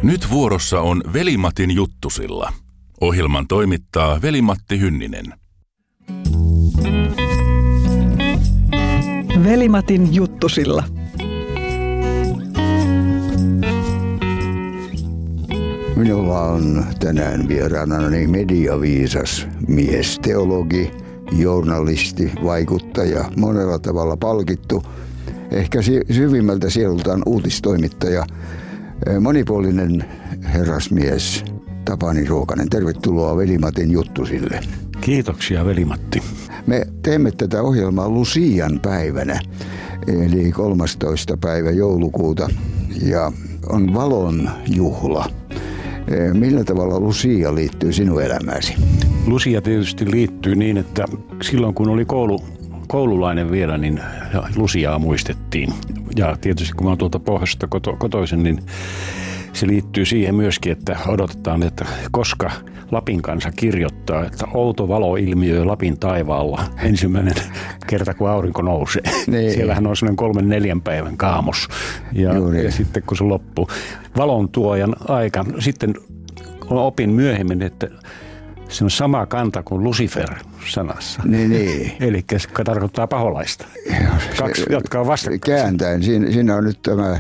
Nyt vuorossa on Veli-Matin juttusilla. Ohjelman toimittaa Veli-Matti Hynninen. Veli-Matin juttusilla. Minulla on tänään vieraanani mediaviisas mies, teologi, journalisti, vaikuttaja, monella tavalla palkittu, ehkä syvimmältä sielultaan uutistoimittaja, monipuolinen herrasmies Tapani Ruokanen. Tervetuloa Veli-Matin juttusille. Kiitoksia Veli-Matti. Me teemme tätä ohjelmaa Lucian päivänä, eli 13. päivä joulukuuta, ja on valon juhla. Millä tavalla Lucia liittyy sinun elämääsi? Lucia tietysti liittyy niin, että silloin kun oli koululainen vielä, niin Luciaa muistettiin. Ja tietysti kun mä oon tuolta pohjoisesta kotoisin, niin se liittyy siihen myöskin, että odotetaan, että koska Lapin kansa kirjoittaa, että outo valo ilmiöi Lapin taivaalla ensimmäinen kerta, kun aurinko nousee. Niin. Siellähän on sellainen 3-4 päivän kaamos. Ja sitten kun se loppuu. Valon tuojan aika. Sitten opin myöhemmin, että se on sama kanta kuin Lucifer-sanassa. Niin. Eli se tarkoittaa paholaista. Kaksi, jotka on vastakkain. Kääntäen. Siinä on nyt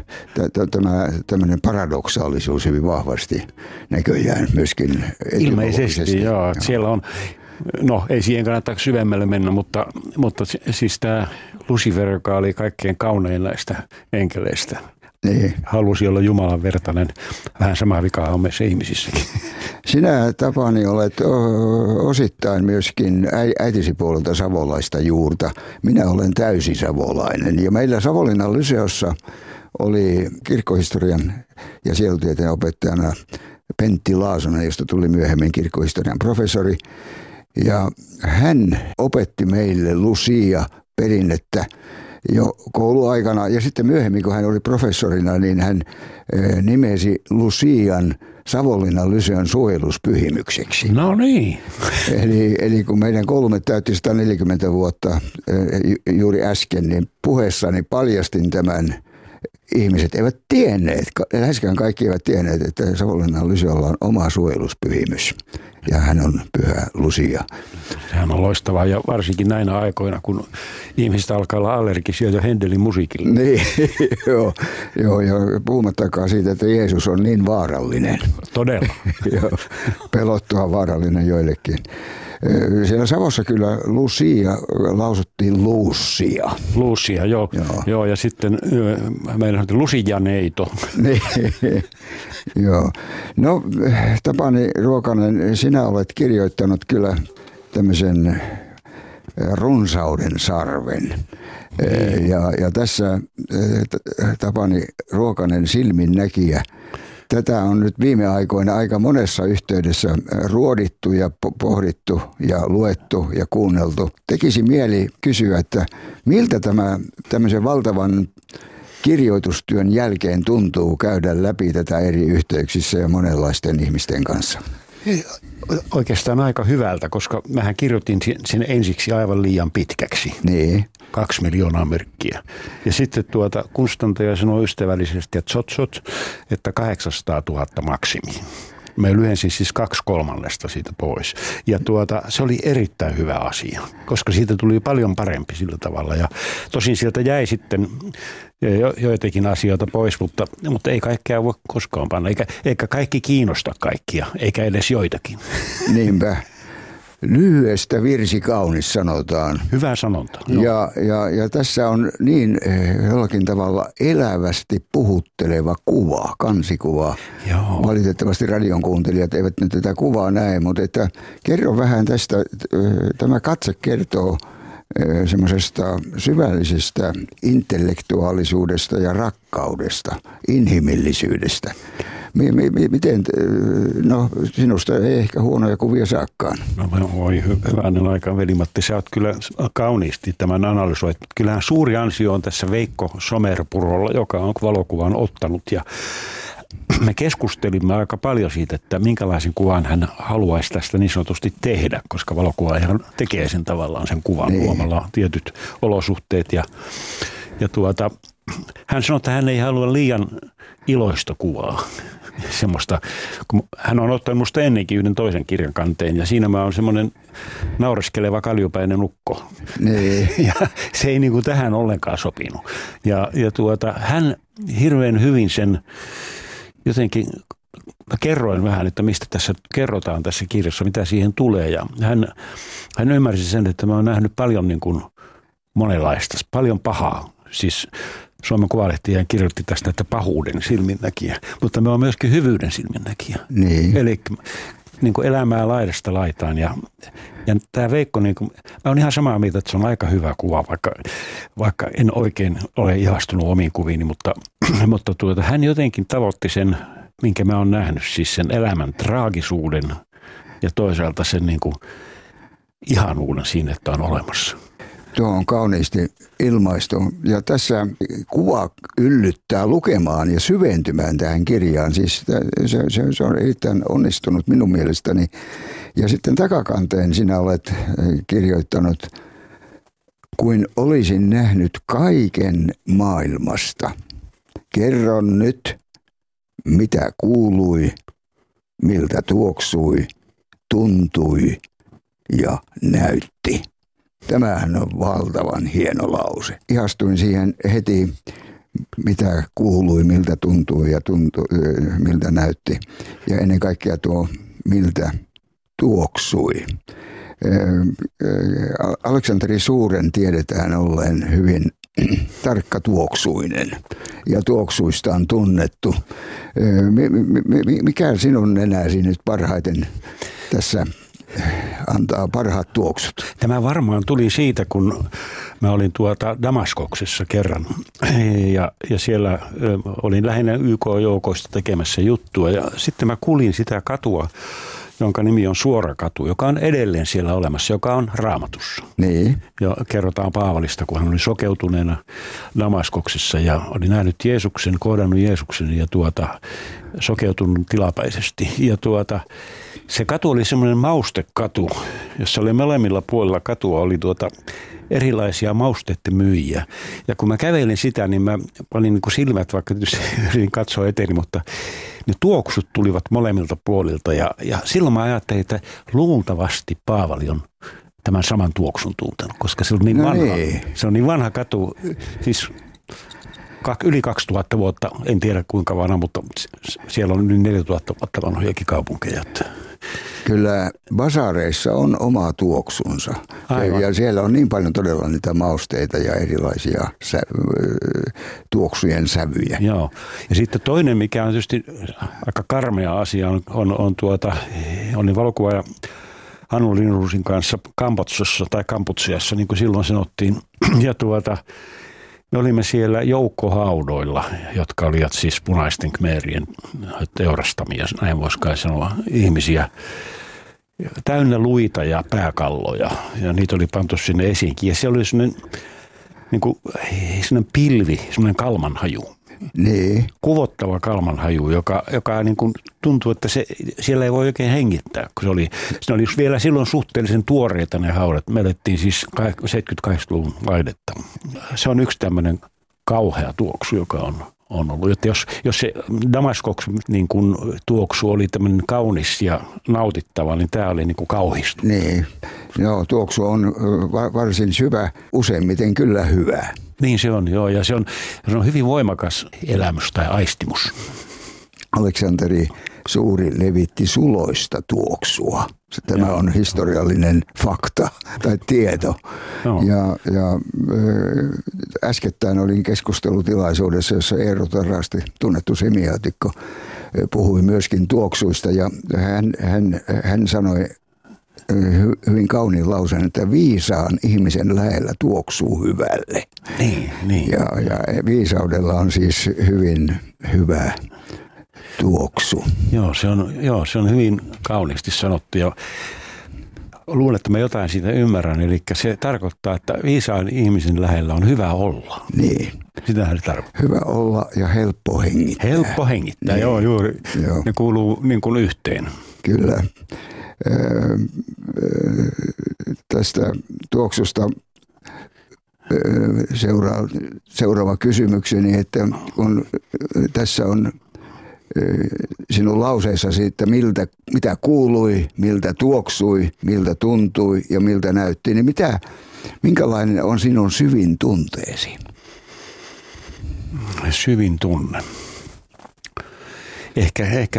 tämmöinen paradoksaalisuus hyvin vahvasti näköjään myöskin. Ilmeisesti, joo. Siellä on, no ei siihen kannata syvemmälle mennä, mutta siis tämä Lucifer, joka oli kaikkein kaunein näistä enkeleistä. Niin. Halusi olla Jumalan vertainen. Vähän sama vika on meissä ihmisissäkin. Sinä, Tapani, olet osittain myöskin äitisi puolelta savolaista juurta. Minä olen täysi savolainen. Ja meillä Savonlinnan Lyseossa oli kirkkohistorian ja sielutieteen opettajana Pentti Laasonen, josta tuli myöhemmin kirkkohistorian professori. Ja hän opetti meille Lucia-perinnettä jo kouluaikana, ja sitten myöhemmin, kun hän oli professorina, niin hän nimesi Lucian Savonlinnan Lyseon suojeluspyhimykseksi. No niin. Eli kun meidän koulumme täytti 140 vuotta juuri äsken, niin puheessani paljastin tämän. Ihmiset eivät tienneet, läheskään kaikki eivät tienneet, että Savonlinnan Lyseolla on oma suojeluspyhimys. Ja hän on pyhä Lucia. Sehän on loistavaa, ja varsinkin näinä aikoina, kun ihmiset alkaa olla allergisia jo Händelin musiikille. Niin, joo, ja puhumattakaan siitä, että Jeesus on niin vaarallinen. Todella. Joo, pelottua vaarallinen joillekin. Siellä Savossa kyllä Lucia lausuttiin Lucia. Lucia, joo, ja sitten meillä on Lucianeito. Niin, joo. No, Tapani Ruokanen, sinä olet kirjoittanut kyllä tämmöisen runsauden sarven. Ja tässä Tapani Ruokanen silminnäkijä. Tätä on nyt viime aikoina aika monessa yhteydessä ruodittu ja pohdittu ja luettu ja kuunneltu. Tekisi mieli kysyä, että miltä tämä tämmöisen valtavan kirjoitustyön jälkeen tuntuu käydä läpi tätä eri yhteyksissä ja monenlaisten ihmisten kanssa? Oikeastaan aika hyvältä, koska mähän kirjoitin sen ensiksi aivan liian pitkäksi. Niin. 2 miljoonaa merkkiä. Ja sitten kustantaja sanoi ystävällisesti, että että 800 000 maksimi. Me lyhensin siis 2/3 siitä pois. Ja se oli erittäin hyvä asia, koska siitä tuli paljon parempi sillä tavalla. Ja tosin sieltä jäi sitten joitakin asioita pois, mutta ei kaikkea voi koskaan panna. Eikä kaikki kiinnosta kaikkia, eikä edes joitakin. Niinpä. Lyhyestä virsi kaunis, sanotaan. Hyvä sanonta. No. Ja tässä on niin jollakin tavalla elävästi puhutteleva kuva, kansikuva. Joo. Valitettavasti radion kuuntelijat eivät nyt tätä kuvaa näe, mutta että kerro vähän tästä. Tämä katse kertoo semmoisesta syvällisestä intellektuaalisuudesta ja rakkaudesta, inhimillisyydestä. Miten, no sinusta ei ehkä huonoja kuvia saakaan. No voi hyvänen aika, Veli-Matti, sä oot kyllä kauniisti tämän analysoit. Kyllähän suuri ansio on tässä Veikko Somerpurolla, joka on valokuvan ottanut, ja me keskustelimme aika paljon siitä, että minkälaisen kuvan hän haluaisi tästä niin sanotusti tehdä, koska valokuvaajahan tekee sen tavallaan sen kuvan luomalla tietyt olosuhteet. Ja hän sanoi, että hän ei halua liian iloista kuvaa. semmoista, kun hän on ottanut musta ennenkin yhden toisen kirjan kanteen ja siinä mä oon semmoinen naureskeleva kaljupäinen ukko. Niin. Ja se ei niin kuin tähän ollenkaan sopinut. Ja hän hirveän hyvin sen jotenkin, mä kerroin vähän, että mistä tässä kerrotaan tässä kirjassa, mitä siihen tulee ja hän ymmärsi sen, että mä oon nähnyt paljon niin kuin monenlaista, paljon pahaa. Siis Suomen Kuvalehti kirjoitti tästä, että pahuuden silminnäkijä, mutta me on myöskin hyvyyden silminnäkijä. Niin. Eli niin kuin elämää laidasta laitaan. Ja tämä Veikko, niin kuin, mä oon ihan samaa mieltä, että se on aika hyvä kuva, vaikka en oikein ole ihastunut omiin kuviini, mutta hän jotenkin tavoitti sen, minkä mä oon nähnyt, siis sen elämän traagisuuden ja toisaalta sen niin kuin ihanuuden siinä, että on olemassa. Tuo on kauniisti ilmaistu ja tässä kuva yllyttää lukemaan ja syventymään tähän kirjaan. Siis se on erittäin onnistunut minun mielestäni. Ja sitten takakanteen sinä olet kirjoittanut, kuin olisin nähnyt kaiken maailmasta. Kerron nyt, mitä kuului, miltä tuoksui, tuntui ja näytti. Tämähän on valtavan hieno lause. Ihastuin siihen heti, mitä kuului, miltä tuntui ja miltä näytti. Ja ennen kaikkea tuo, miltä tuoksui. Aleksanteri Suuren tiedetään olleen hyvin tarkkatuoksuinen ja tuoksuista on tunnettu. Mikä sinun nenäsi nyt parhaiten tässä antaa parhaat tuoksut? Tämä varmaan tuli siitä, kun mä olin Damaskoksessa kerran ja siellä olin lähinnä YK-joukoista tekemässä juttua ja sitten mä kuulin sitä katua, jonka nimi on Suorakatu, joka on edelleen siellä olemassa, joka on Raamatussa. Niin. Ja kerrotaan Paavalista, kun hän oli sokeutuneena Damaskoksessa ja oli nähnyt Jeesuksen, kohdannut Jeesuksen ja sokeutunut tilapäisesti. Ja se katu oli semmoinen maustekatu, jossa oli molemmilla puolilla katua oli erilaisia mausteiden myyjiä. Ja kun mä kävelin sitä, niin mä panin niin kuin silmät, vaikka yritin katsoa eteeni, mutta ne tuoksut tulivat molemmilta puolilta. Ja silloin mä ajattelin, että luultavasti Paavali on tämän saman tuoksun tuntenut, koska se on niin vanha. Niin. Se on niin vanha katu, siis yli 2000 vuotta, en tiedä kuinka vanha, mutta siellä on yli 4000 vuotta vanhojakin kaupunkeja. Kyllä basaareissa on oma tuoksunsa. Ja siellä on niin paljon todella niitä mausteita ja erilaisia tuoksujen sävyjä. Joo. Ja sitten toinen, mikä on tietysti aika karmea asia, on valokuvaaja Hannu Linnunruusin kanssa Kamputsiassa, niin kuin silloin sanottiin. Ja me olimme siellä joukkohaudoilla, jotka olivat siis punaisten khmerien teurastamia, näin voisi kai sanoa, ihmisiä. Täynnä luita ja pääkalloja, ja niitä oli pantu sinne esiinkin. Ja siellä oli sellainen pilvi, sellainen kalmanhaju. Niin. Kuvottava kalmanhaju, joka niin kuin tuntui, että siellä ei voi oikein hengittää, kun se oli vielä silloin suhteellisen tuoreita ne haudat. Me elettiin siis 78-luvun vaihdetta. Se on yksi tämmöinen kauhea tuoksu, joka on ollut. Että jos se Damaskoks niin kuin tuoksu oli tämmöinen kaunis ja nautittava, niin tämä oli niin kuin kauhistunut. Niin, joo, tuoksu on varsin syvä, useimmiten kyllä hyvä. Niin se on, joo, ja se on hyvin voimakas elämys tai aistimus. Aleksanteri Suuri levitti suloista tuoksua. Tämä on historiallinen fakta tai tieto. No. Ja äskettäin olin keskustelutilaisuudessa, jossa Eero Tarasti, tunnettu semiootikko, puhui myöskin tuoksuista. Ja hän sanoi hyvin kauniin lauseen, että viisaan ihmisen lähellä tuoksuu hyvälle. Niin. Ja viisaudella on siis hyvin hyvä tuoksu. Joo, se on hyvin kauniisti sanottu ja luulen, että mä jotain siitä ymmärrän. Eli se tarkoittaa, että viisaan ihmisen lähellä on hyvä olla. Niin. Sitähän se tarkoittaa. Hyvä olla ja helppo hengittää. Helppo hengittää, niin. Joo, juuri. Joo. Ne kuuluu niin kuin yhteen. Kyllä. Tästä tuoksusta seuraava kysymykseni, että kun tässä on sinun lauseissa siitä, mitä kuului, miltä tuoksui, miltä tuntui ja miltä näytti, niin minkälainen on sinun syvin tunteesi? Syvin tunne. Ehkä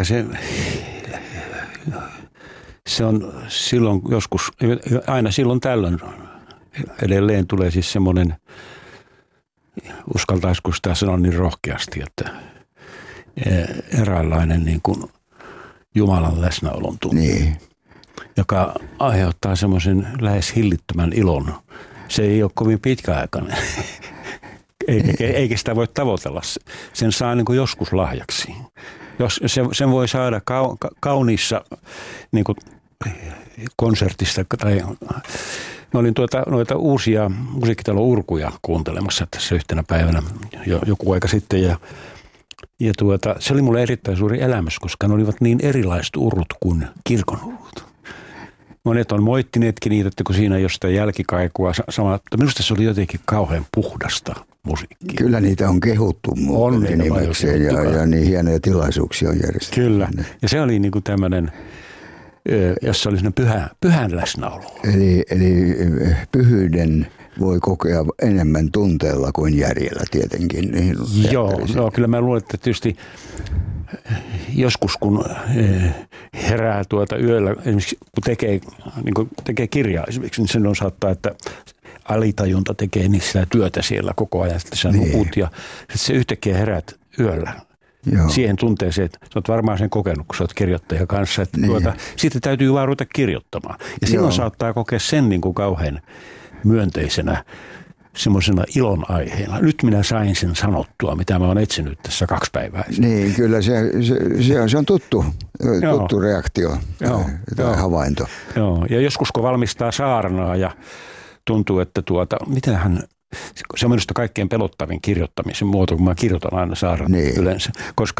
se on silloin joskus, aina silloin tällöin edelleen tulee siis semmoinen, uskaltaisiko sitä sanoa niin rohkeasti, että eräänlainen niin kuin Jumalan läsnäolon tunne, niin, joka aiheuttaa semmoisen lähes hillittömän ilon. Se ei ole kovin pitkäaikainen, eikä sitä voi tavoitella. Sen saa niin kuin joskus lahjaksi. Jos sen voi saada kauniissa niin kuin konsertissa tai mä olin noita uusia musiikkitalon urkuja kuuntelemassa tässä yhtenä päivänä joku aika sitten ja se oli mulle erittäin suuri elämys, koska ne olivat niin erilaiset urut kuin kirkon urut. Monet on moittineetkin niitä, että kun siinä jostain jälkikaikua mutta minusta se oli jotenkin kauhean puhdasta musiikkia. Kyllä niitä on kehuttu muutenkin nimekseen ja niin hienoja tilaisuuksia on järjestetty. Kyllä, ja se oli niin kuin tämmöinen, jossa oli pyhän läsnäolo. Eli pyhyyden voi kokea enemmän tunteella kuin järjellä tietenkin. Niin Joo, kyllä mä luulen, että tietysti joskus kun herää yöllä, esimerkiksi kun tekee kirjaa esimerkiksi, niin sen on saattaa, että alitajunta tekee niin sitä työtä siellä koko ajan, että sä nukut ja se yhtäkkiä herät yöllä. Joo. Siihen tunteeseen, että sä oot varmaan sen kokenut, kun sä oot kirjoittaja kanssa, että siitä täytyy vaan ruveta kirjoittamaan. Ja silloin saattaa kokea sen niin kuin kauhean myönteisenä semmoisena ilon aiheena. Nyt minä sain sen sanottua, mitä mä oon etsinyt tässä 2 päivää. Niin, kyllä se on tuttu reaktio tai havainto. Joo, ja joskus kun valmistaa saarnaa ja tuntuu, että se on minusta kaikkein pelottavin kirjoittamisen muoto, kun mä kirjoitan aina saarnaa yleensä. Koska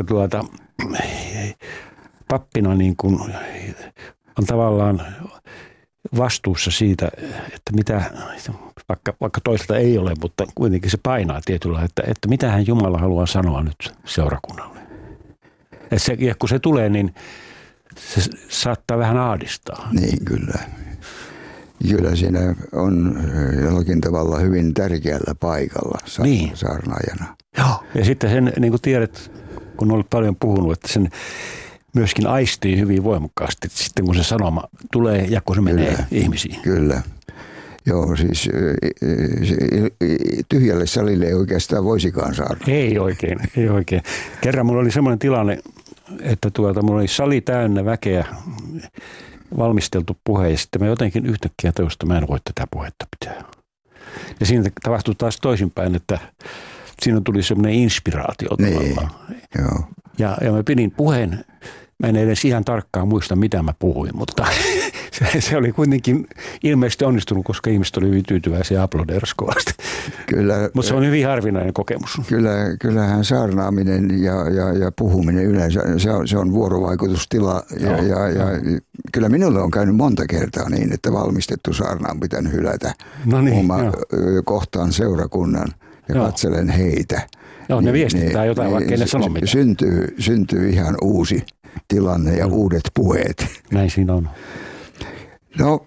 pappina niin kuin on tavallaan vastuussa siitä, että vaikka toiselta ei ole, mutta kuitenkin se painaa tietyllä, että mitähän Jumala haluaa sanoa nyt seurakunnalle. Ja kun se tulee, niin se saattaa vähän ahdistaa. Niin, kyllä. Kyllä siinä on jollakin tavalla hyvin tärkeällä paikalla saarnaajana. Joo. Ja sitten sen, niin kuin tiedät, kun olet paljon puhunut, että sen myöskin aistii hyvin voimakkaasti, sitten kun se sanoma tulee ja kun se menee ihmisiin. Kyllä. Joo, siis tyhjälle salille ei oikeastaan voisikaan saada. Ei oikein. Kerran mulla oli semmoinen tilanne, että mulla oli sali täynnä väkeä, valmisteltu puhe ja sitten mä jotenkin yhtäkkiä tajusin, että mä en voi tätä puhetta pitää. Ja siinä tapahtui taas toisinpäin, että siinä tuli semmoinen inspiraatio tavallaan. Joo. Ja mä pidin puheen. Mä en edes ihan tarkkaan muista, mitä mä puhuin, mutta se oli kuitenkin ilmeisesti onnistunut, koska ihmiset oli hyvin tyytyväisiä ja aplodeerasi kovasti. Mutta se on hyvin harvinainen kokemus. Kyllähän saarnaaminen ja puhuminen yleensä, se on vuorovaikutustila. Ja kyllä minulle on käynyt monta kertaa niin, että valmistettu saarna on pitänyt hylätä kohtaan seurakunnan ja katselen heitä. Joo, ne viestittää jotain, vaikka ei ne sano mitään. Syntyy ihan uusi tilanne ja uudet puheet. Näin siinä on. No,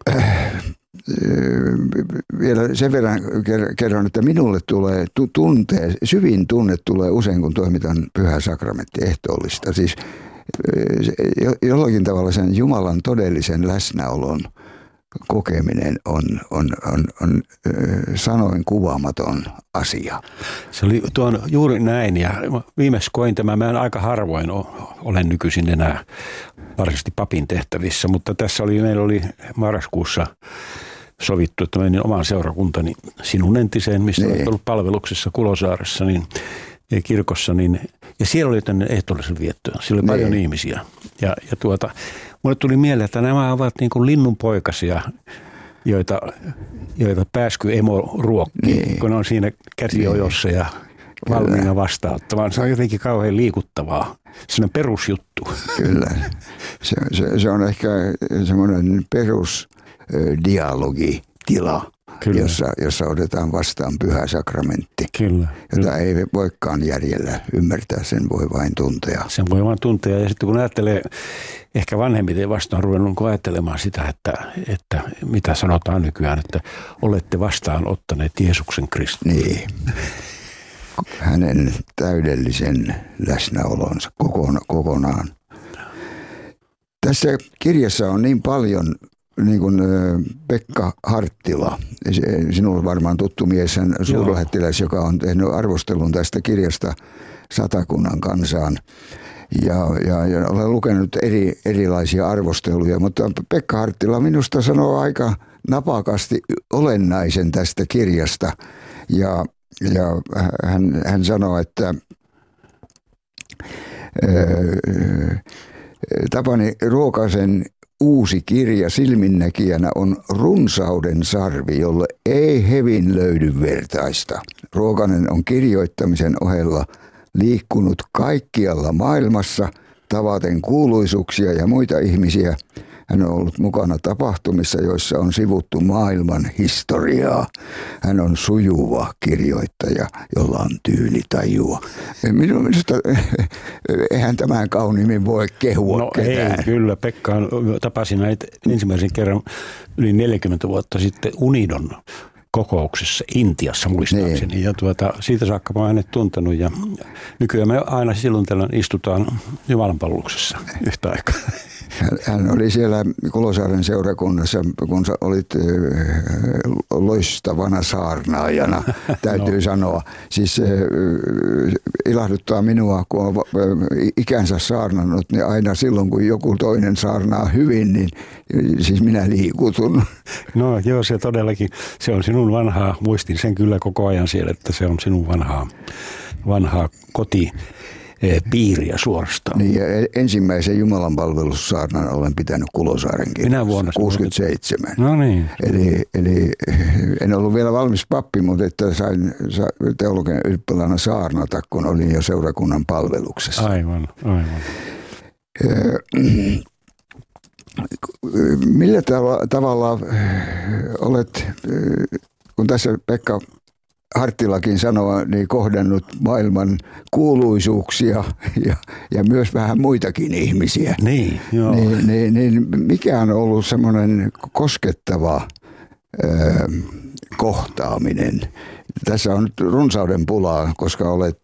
vielä sen verran kerron, että minulle tulee syvin tunne tulee usein, kun toimitan pyhä sakramentti ehtoollista. Siis jollakin tavalla sen Jumalan todellisen läsnäolon kokeminen on sanoin kuvaamaton asia. Se oli juuri näin ja viimeksi koin tämän. Mä en aika harvoin olen nykyisin enää varsinaisesti papin tehtävissä, mutta meillä oli marraskuussa sovittu, että menin omaan seurakuntani sinun entiseen, missä olet ollut palveluksessa Kulosaaressa, kirkossa, ja siellä oli tänne ehtoollisen viettoa. Siellä oli paljon ihmisiä. Ja mulle tuli mieleen, että nämä ovat niin kuin linnunpoikasia, joita pääskyemo ruokkii, kun on siinä käsiojossa ja valmiina vastaanottamaan. Se on jotenkin kauhean liikuttavaa. Se on perusjuttu. Kyllä. Se on ehkä semmoinen perusdialogitila, jossa otetaan vastaan pyhä sakramentti. Kyllä. Jota ei voikaan järjellä ymmärtää, sen voi vain tuntea. Sen voi vain tuntea, ja sitten kun ajattelee, ehkä vanhemmiten vasta on ruvennut ajattelemaan sitä, että mitä sanotaan nykyään, että olette vastaan ottaneet Jeesuksen Kristuksen. Niin. Hänen täydellisen läsnäolonsa kokonaan. Tässä kirjassa on niin paljon, niin kuin Pekka Harttila, sinulle varmaan tuttu mies, hän suurlähettiläs, joka on tehnyt arvostelun tästä kirjasta Satakunnan kansaan. Ja olen lukenut erilaisia arvosteluja, mutta Pekka Harttila minusta sanoo aika napakasti olennaisen tästä kirjasta. Ja hän sanoo, että Tapani Ruokasen uusi kirja silminnäkijänä on runsauden sarvi, jolle ei hevin löydy vertaista. Ruokanen on kirjoittamisen ohella liikkunut kaikkialla maailmassa, tavaten kuuluisuuksia ja muita ihmisiä. Hän on ollut mukana tapahtumissa, joissa on sivuttu maailman historiaa. Hän on sujuva kirjoittaja, jolla on tyylitajua. Minusta eihän tämän kauniimmin voi kehua ketään. Ei, kyllä. Pekka tapasin näitä ensimmäisen kerran yli 40 vuotta sitten Unidon kokouksessa Intiassa muistaakseni. Niin. Ja siitä saakka mä oon hänet tuntenut, ja nykyään me aina silloin tällöin istutaan jumalanpalveluksessa yhtä aikaa. Hän oli siellä Kulosaaren seurakunnassa, kun sä olit loistavana saarnaajana, täytyy sanoa. Siis ilahduttaa minua, kun on ikänsä saarnannut, niin aina silloin, kun joku toinen saarnaa hyvin, niin siis minä liikutun. No joo, se todellakin, se on sinun vanhaa, muistin sen kyllä koko ajan siellä, että se on sinun vanhaa kotipiiriä suorastaan. Niin, ja ensimmäisen jumalanpalvelussaarnan olen pitänyt Kulosaaren kirjassa. Minä vuonna? 67. No niin. Eli en ollut vielä valmis pappi, mutta että sain teologian ylppälänä saarnata, kun olin jo seurakunnan palveluksessa. Aivan. Millä tavalla olet, kun tässä Pekka Harttilakin sanoo, niin kohdannut maailman kuuluisuuksia ja myös vähän muitakin ihmisiä. Niin, joo. Niin mikä on ollut semmoinen koskettava kohtaaminen? Tässä on runsauden pulaa, koska olet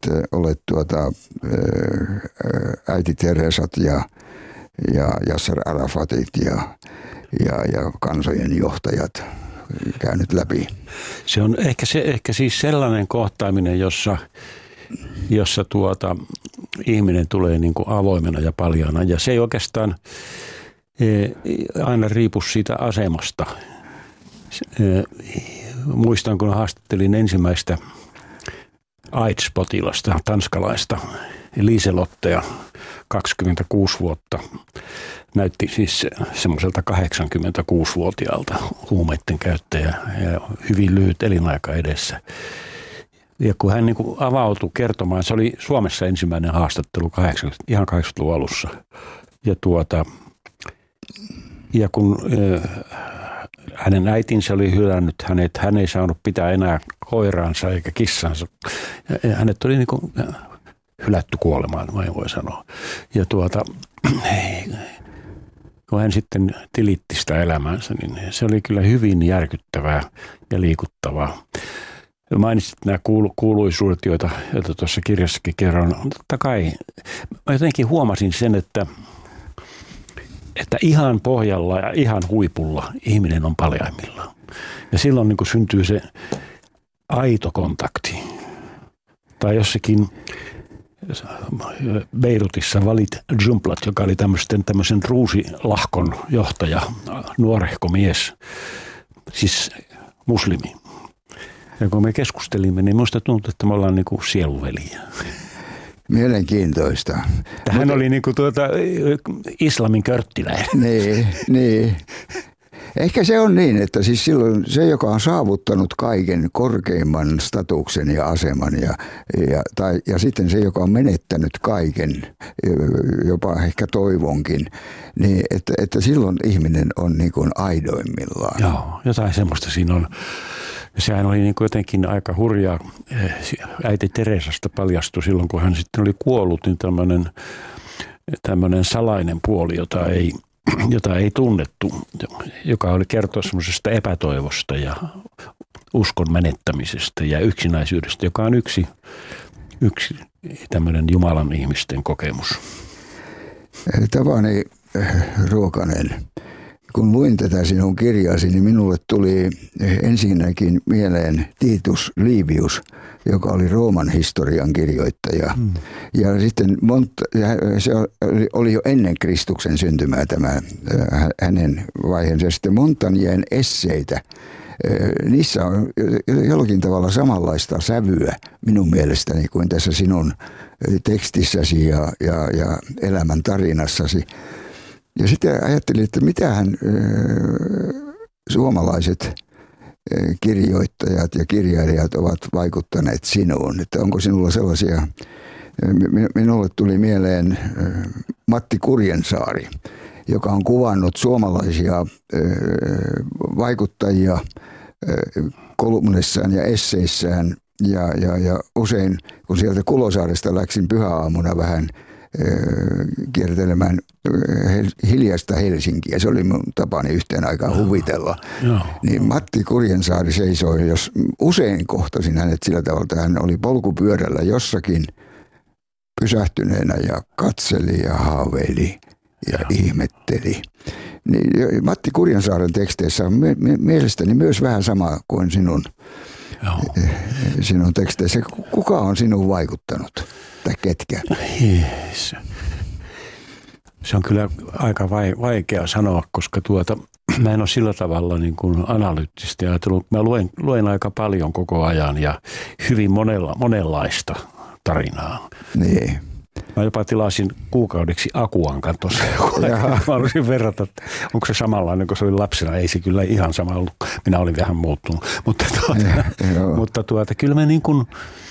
äiti Teresat ja Yasser Arafatit ja kansojen johtajat käynyt läpi. Se on ehkä siis sellainen kohtaaminen, jossa ihminen tulee niin kuin avoimena ja paljaana. Ja se ei oikeastaan aina riipu siitä asemasta. Muistan, kun haastattelin ensimmäistä AIDS-potilasta, tanskalaista, Liselottea, 26 vuotta. Näytti siis semmoiselta 86-vuotiaalta huumeiden käyttäjä ja hyvin lyhyt elinaika edessä. Ja kun hän niin kuin avautui kertomaan, se oli Suomessa ensimmäinen haastattelu ihan 80-luvun alussa. Ja kun hänen äitinsä oli hylännyt hänet, hän ei saanut pitää enää koiraansa eikä kissansa. Ja hänet oli niin kuin hylätty kuolemaan, voi sanoa. Ja kun hän sitten tilitti sitä elämäänsä, niin se oli kyllä hyvin järkyttävää ja liikuttavaa. Mainitsit nämä kuuluisuudet, joita tuossa kirjassakin kerron. Totta kai mä jotenkin huomasin sen, että ihan pohjalla ja ihan huipulla ihminen on paljaimmillaan. Ja silloin niin kuin syntyy se aito kontakti. Tai jossakin Beirutissa Walid Jumblat, joka oli tämmöisen ruusilahkon johtaja, nuorehko mies, siis muslimi. Ja kun me keskustelimme, niin minusta tuntui, että me ollaan niin kuin sieluveliä. Mielenkiintoista. Hän oli niin kuin islamin körttiläinen. Niin. Ehkä se on niin, että siis silloin se, joka on saavuttanut kaiken korkeimman statuksen ja aseman ja sitten se, joka on menettänyt kaiken, jopa ehkä toivonkin, niin että silloin ihminen on niin kuin aidoimmillaan. Joo, jotain semmoista siinä on. Ja sehän oli niin kuin jotenkin aika hurjaa. Äiti Teresasta paljastui silloin, kun hän sitten oli kuollut, niin tämmöinen salainen puoli, jota ei tunnettu, joka oli kertoa semmoisesta epätoivosta ja uskon menettämisestä ja yksinäisyydestä, joka on yksi tämmöinen Jumalan ihmisten kokemus. Tapani Ruokanen, kun luin tätä sinun kirjaasi, niin minulle tuli ensinnäkin mieleen Titus Livius, joka oli Rooman historian kirjoittaja. Ja sitten se oli jo ennen Kristuksen syntymää tämä hänen vaiheensa. Sitten Montanien esseitä. Niissä on jollakin tavalla samanlaista sävyä minun mielestäni kuin tässä sinun tekstissäsi ja elämän tarinassasi. Ja sitten ajattelin, että mitähän suomalaiset kirjoittajat ja kirjailijat ovat vaikuttaneet sinuun. Että onko sinulla sellaisia, minulle tuli mieleen Matti Kurjensaari, joka on kuvannut suomalaisia vaikuttajia kolumnissaan ja esseissään. Ja usein, kun sieltä Kulosaaresta läksin pyhäaamuna vähän kiertelemään hiljaista Helsinkiä, se oli mun tapani yhteen aikaan huvitella, niin Matti Kurjensaari seisoi, jos usein kohtasin hänet sillä tavalla, että hän oli polkupyörällä jossakin pysähtyneenä ja katseli ja haaveili ja ihmetteli. Niin Matti Kurjensaaren teksteissä on mielestäni myös vähän sama kuin sinun teksteissä. Kuka on sinuun vaikuttanut? Tai ketkä? Se on kyllä aika vaikea sanoa, koska mä en ole sillä tavalla niin kuin analyyttisesti ajatellut. Mä luen aika paljon koko ajan ja hyvin monenlaista tarinaa. Niin. Mä jopa tilasin kuukaudeksi Akuankan tuossa. Mä haluaisin verrata, että onko se samanlainen kuin se oli lapsena. Ei se kyllä ihan sama ollut. Minä olin vähän muuttunut. Mutta kyllä me niin kuin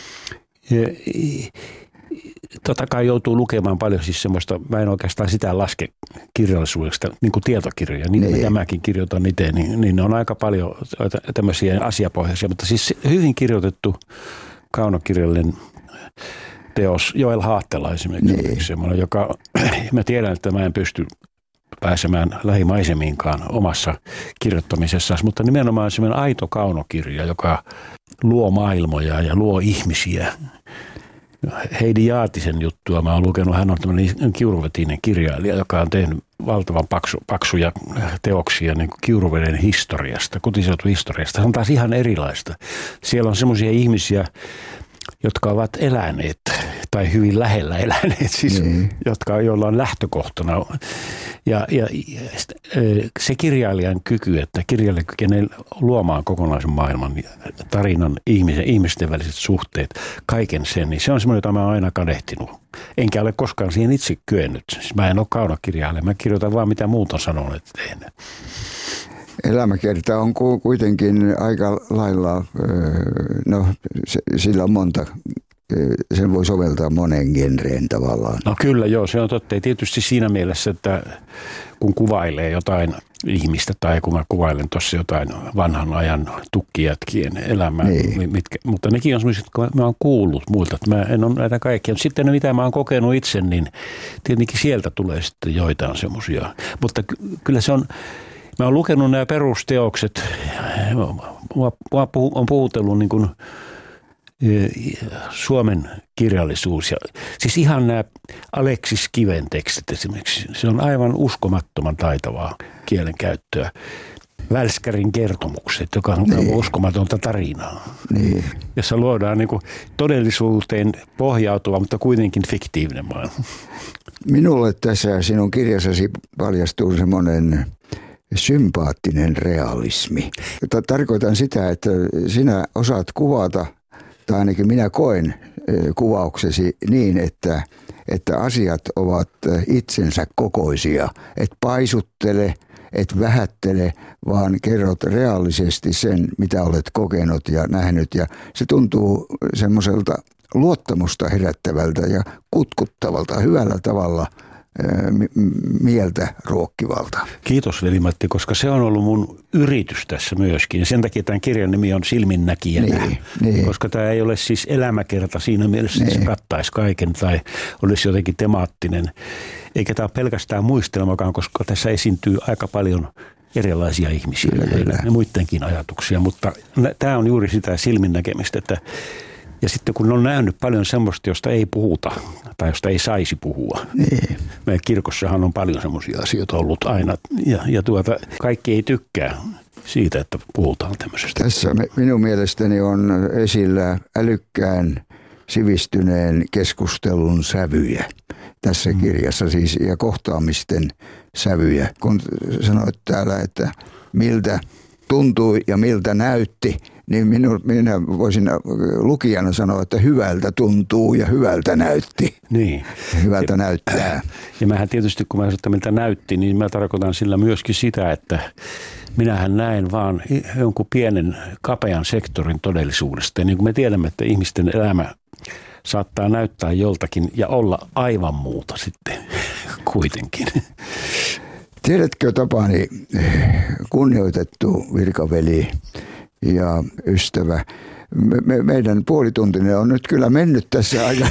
totta kai joutuu lukemaan paljon siis semmoista, mä en oikeastaan sitä laske kirjallisuudesta, niin kuin tietokirjoja, niin mitä mäkin kirjoitan itse, niin ne on aika paljon tämmöisiä asiapohjaisia, mutta siis hyvin kirjoitettu kaunokirjallinen teos, Joel Haattela esimerkiksi, semmoinen, joka, mä tiedän, että mä en pysty pääsemään lähimaisemiinkaan omassa kirjoittamisessaan, mutta nimenomaan semmoinen aito kaunokirja, joka luo maailmoja ja luo ihmisiä. Heidi Jaatisen juttua mä oon lukenut, hän on tämmöinen kiuruvetinen kirjailija, joka on tehnyt valtavan paksuja teoksia niin kuin Kiuruveden historiasta, kotiseutuhistoriasta. Se on taas ihan erilaista. Siellä on semmoisia ihmisiä, jotka ovat eläneet tai hyvin lähellä eläneet, siis, joilla on lähtökohtana. Ja se kirjailijan kyky, että kirjailija kykenee luomaan kokonaisen maailman, tarinan, ihmisten väliset suhteet, kaiken sen, niin se on semmoinen, jota mä oon aina kadehtinut. Enkä ole koskaan siihen itse kyennyt. Siis mä en ole kaunokirjailija, mä kirjoitan vaan mitä muut on sanonut, että teen. Elämäkerta on kuitenkin aika lailla, sillä on monta, sen voi soveltaa moneen genreen tavallaan. No kyllä joo, se on totta. Tietysti siinä mielessä, että kun kuvailee jotain ihmistä tai kun mä kuvailen tuossa jotain vanhan ajan tukkijätkien elämää, mutta nekin on semmoisia, jotka mä oon kuullut muilta, että mä en ole näitä kaikkia. Mutta sitten mitä mä oon kokenut itse, niin tietenkin sieltä tulee sitten joitain semmoisia. Mutta kyllä se on, mä oon lukenut nämä perusteokset, mä on puhutellut niin kuin Suomen kirjallisuus. Ja, siis ihan nämä Aleksis Kiven tekstit esimerkiksi. Se on aivan uskomattoman taitavaa kielenkäyttöä. Välskärin kertomukset, joka on uskomatonta tarinaa. Niin. Jossa luodaan niin kuin todellisuuteen pohjautuva, mutta kuitenkin fiktiivinen maailma. Minulle tässä sinun kirjassasi paljastuu semmoinen sympaattinen realismi. Tarkoitan sitä, että sinä osaat kuvata, tai ainakin minä koen kuvauksesi niin, että asiat ovat itsensä kokoisia. Et paisuttele, et vähättele, vaan kerrot reaalisesti sen, mitä olet kokenut ja nähnyt. Ja se tuntuu semmoiselta luottamusta herättävältä ja kutkuttavalta hyvällä tavalla mieltä ruokkivalta. Kiitos veli-Matti, koska se on ollut mun yritys tässä myöskin. Ja sen takia tämän kirjan nimi on Silminnäkijänä. Niin. Koska tämä ei ole siis elämäkerta siinä mielessä, että se kattaisi kaiken tai olisi jotenkin temaattinen. Eikä tämä ole pelkästään muistelmakaan, koska tässä esiintyy aika paljon erilaisia ihmisiä ja muidenkin ajatuksia. Mutta tämä on juuri sitä silminnäkemistä, että ja sitten kun on nähnyt paljon semmoista, josta ei puhuta tai josta ei saisi puhua. Niin. Meidän kirkossahan on paljon semmoisia asioita ollut aina ja kaikki ei tykkää siitä, että puhutaan tämmöisestä. Tässä minun mielestäni on esillä älykkään sivistyneen keskustelun sävyjä tässä kirjassa siis ja kohtaamisten sävyjä. Kun sanoit täällä, että miltä tuntui ja miltä näytti, niin minä voisin lukijana sanoa, että hyvältä tuntuu ja hyvältä näytti. Niin. Hyvältä näyttää. Ja mähän tietysti, kun mä sanon, että miltä näytti, niin mä tarkoitan sillä myöskin sitä, että minähän näen vaan jonkun pienen kapean sektorin todellisuudesta. Ja niin kuin me tiedämme, että ihmisten elämä saattaa näyttää joltakin ja olla aivan muuta sitten kuitenkin. Tiedätkö Tapani, kunnioitettu virkaveli ja ystävä, meidän puolituntinen on nyt kyllä mennyt tässä aika.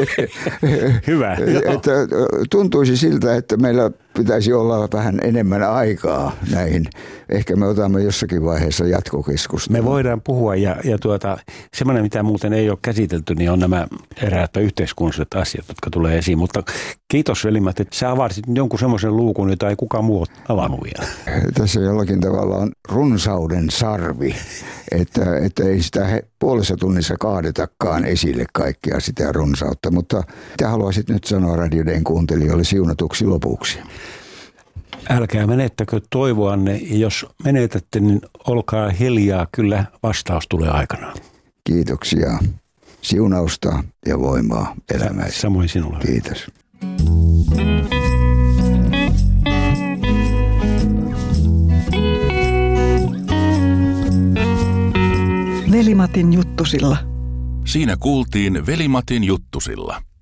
Hyvä. Että tuntuisi siltä, että meillä pitäisi olla vähän enemmän aikaa näihin. Ehkä me otamme jossakin vaiheessa jatkokeskustelua. Me voidaan puhua ja semmoinen, mitä muuten ei ole käsitelty, niin on nämä eräät yhteiskunnalliset asiat, jotka tulee esiin. Mutta kiitos veli-Matti, että sä avasit jonkun semmoisen luukun, jota ei kukaan muu ole avannut vielä. Tässä jollakin tavalla on runsauden sarvi, että ei sitä puolessa tunnissa kaadetakaan esille kaikkea sitä runsautta. Mutta mitä haluaisit nyt sanoa Radio Dayn kuuntelijoille siunatuksi lopuksi? Älkää menettäkö toivoanne, jos menetätte, niin olkaa hiljaa, kyllä vastaus tulee aikanaan. Kiitoksia, siunausta ja voimaa elämässä. Samoin sinulle. Kiitos. Veli-Matin juttusilla. Siinä kuultiin Veli-Matin juttusilla.